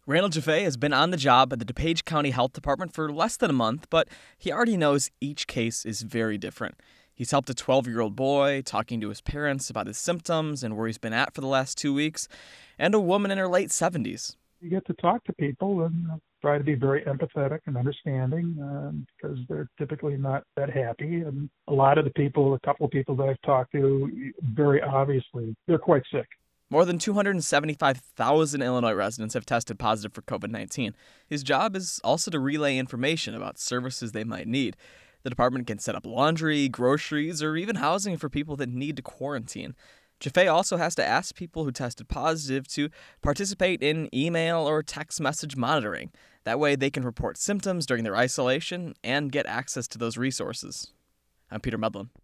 Randall Jaffe has been on the job at the DuPage County Health Department for less than a month, but he already knows each case is very different. He's helped a 12-year-old boy talking to his parents about his symptoms and where he's been at for the last 2 weeks, and a woman in her late 70s. You get to talk to people and try to be very empathetic and understanding because they're typically not that happy. And a couple of people that I've talked to, very obviously, they're quite sick. More than 275,000 Illinois residents have tested positive for COVID-19. His job is also to relay information about services they might need. The department can set up laundry, groceries, or even housing for people that need to quarantine. Jaffe also has to ask people who tested positive to participate in email or text message monitoring. That way they can report symptoms during their isolation and get access to those resources. I'm Peter Medlin.